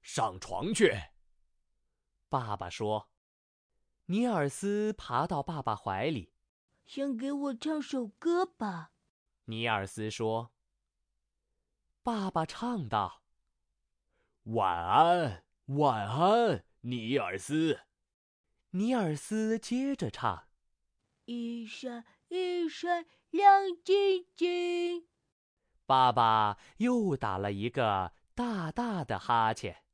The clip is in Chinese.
上床去。 爸爸说。尼尔斯爬到爸爸怀里。 先给我唱首歌吧。 尼尔斯说。爸爸唱道： 晚安，晚安，尼尔斯。 尼尔斯接着唱： 一闪一闪亮晶晶。 爸爸又打了一个大大的哈欠。